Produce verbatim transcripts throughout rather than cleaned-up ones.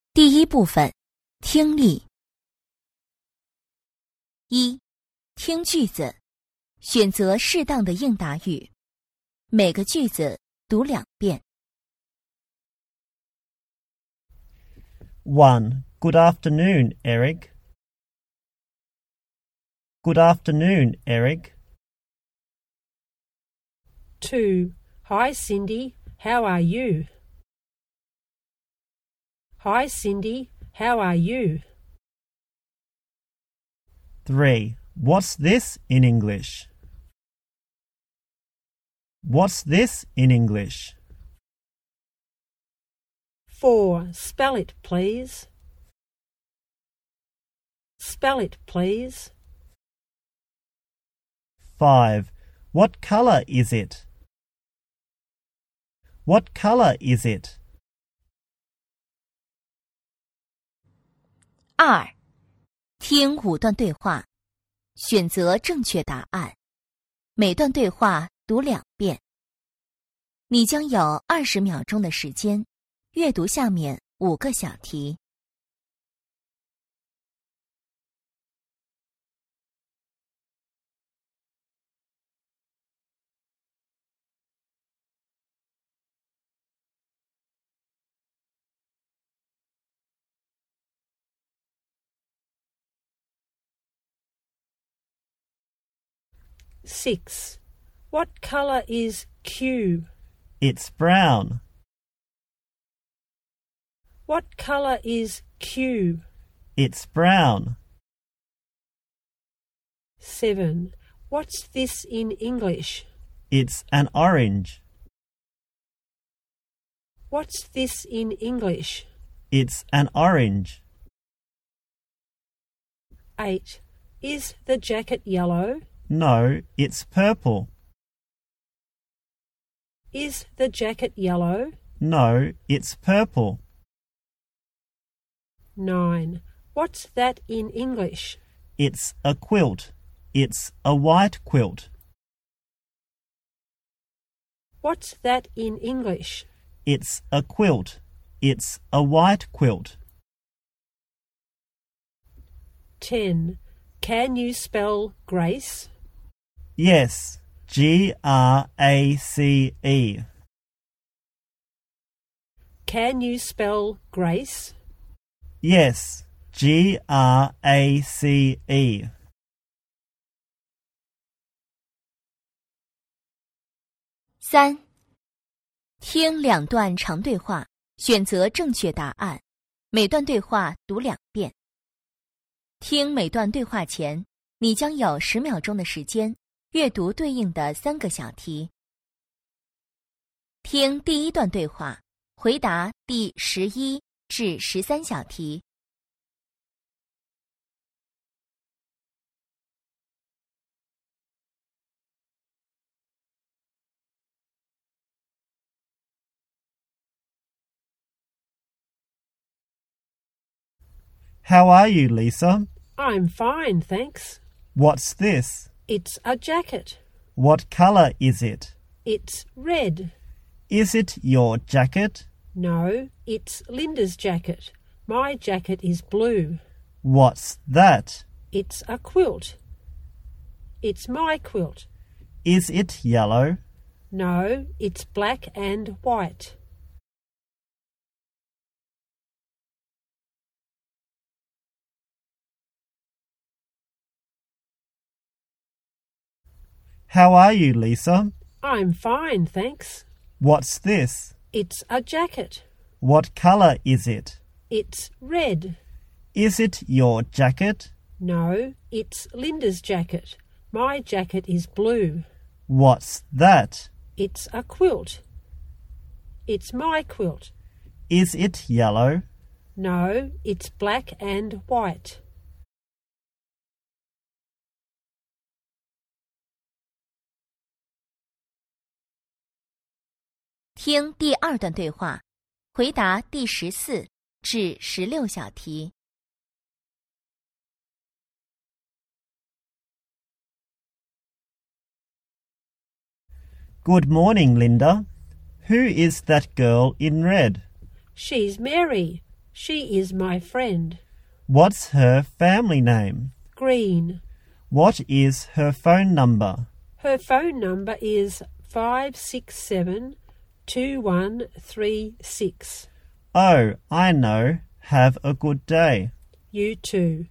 第一部分，听力。一、听句子，选择适当的应答语，每个句子读两遍。 one. Good afternoon, Eric. Good afternoon, Eric. two. Hi, Cindy. How are you? Hi, Cindy. How are you? three. What's this in English? What's this in English? four. Spell it, please. Spell it, please. five. What color is it? What color is it? 二、听五段对话，选择正确答案，每段对话读两遍。你将有二十秒钟的时间阅读下面五个小题。 six. What colour is Q? It's brown. What colour is Q? It's brown. seven. What's this in English? It's an orange. What's this in English? It's an orange. eight. Is the jacket yellow? No, it's purple. Is the jacket yellow? No, it's purple. nine. What's that in English? It's a quilt. It's a white quilt. What's that in English? It's a quilt. It's a white quilt. ten. Can you spell Grace? Yes, G R A C E. Can you spell Grace? Yes, G R A C E. 三、听两段长对话，选择正确答案，每段对话读两遍。听每段对话前，你将有十秒钟的时间阅读对应的三个小题。听第一段对话，回答第十一至十三小题。 How are you, Lisa? I'm fine, thanks. What's this? It's a jacket. What colour is it? It's red. Is it your jacket? No, it's Linda's jacket. My jacket is blue. What's that? It's a quilt. It's my quilt. Is it yellow? No, it's black and white. How are you, Lisa? I'm fine, thanks. What's this? It's a jacket. What colour is it? It's red. Is it your jacket? No, it's Linda's jacket. My jacket is blue. What's that? It's a quilt. It's my quilt. Is it yellow? No, it's black and white. 听第二段对话，回答第十四至十六小题。 Good morning, Linda. Who is that girl in red? She's Mary. She is my friend. What's her family name? Green. What is her phone number? Her phone number is five six seven two one three six. Oh, I know. Have a good day. You too.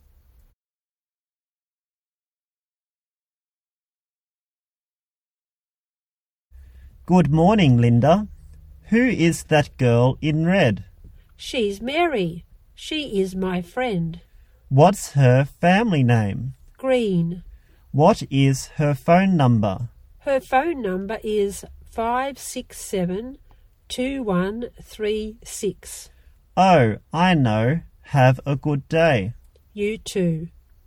Good morning, Linda. Who is that girl in red? She's Mary. She is my friend. What's her family name? Green. What is her phone number? Her phone number is five six seven two one three six. Oh, I know. Have a good day. You too.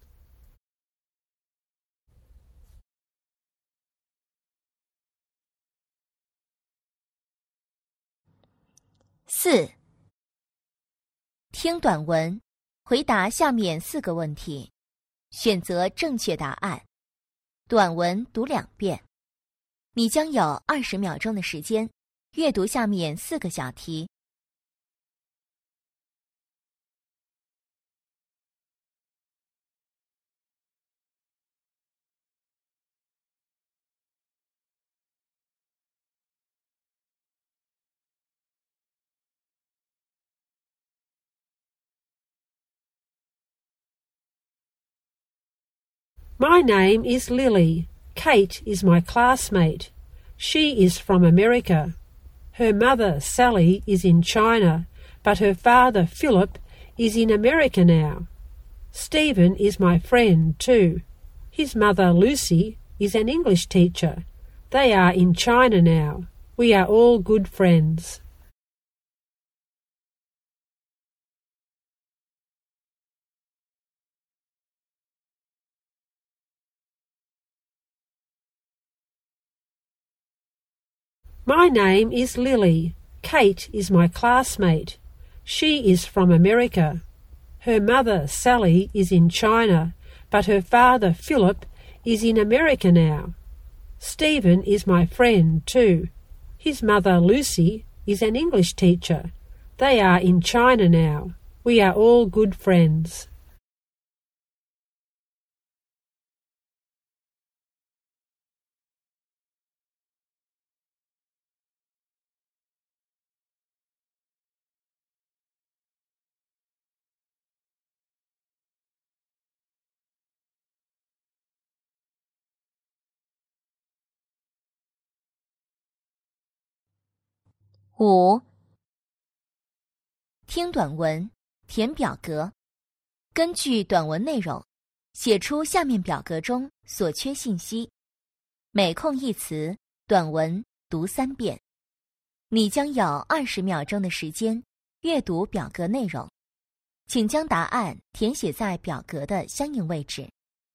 四、听短文，回答下面四个问题，选择正确答案。短文读两遍。你将有二十秒钟的时间阅读下面四个小题。 My name is Lily. Kate is my classmate. She is from America. Her mother, Sally, is in China, but her father, Philip, is in America now. Stephen is my friend too. His mother, Lucy, is an English teacher. They are in China now. We are all good friends. My name is Lily. Kate is my classmate. She is from America. Her mother, Sally, is in China, but her father, Philip, is in America now. Stephen is my friend too. His mother, Lucy, is an English teacher. They are in China now. We are all good friends. 五、听短文，填表格。根据短文内容，写出下面表格中所缺信息。每空一词，短文读三遍。你将有二十秒钟的时间阅读表格内容，请将答案填写在表格的相应位置。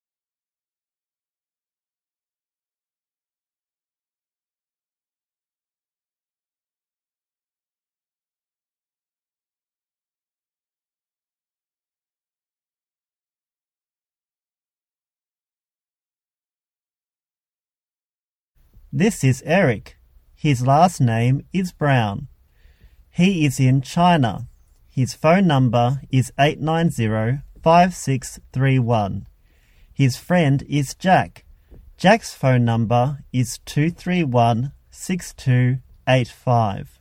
This is Eric. His last name is Brown. He is in China. His phone number is eight nine zero five six three one. His friend is Jack. Jack's phone number is two three one six two eight five.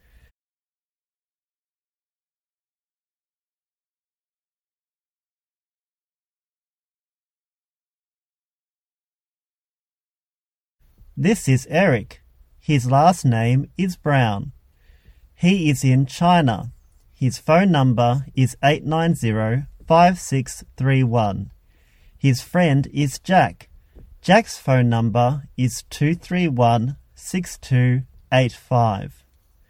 This is Eric. His last name is Brown. He is in China. His phone number is eight nine zero five six three one. His friend is Jack. Jack's phone number is two three one six two eight five.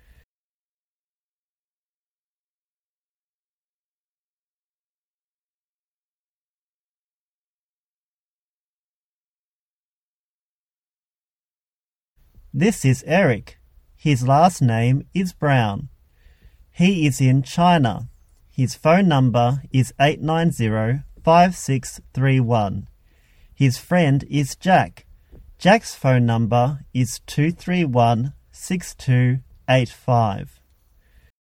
This is Eric. His last name is Brown. He is in China. His phone number is eight nine zero five six three one. His friend is Jack. Jack's phone number is two three one six two eight five.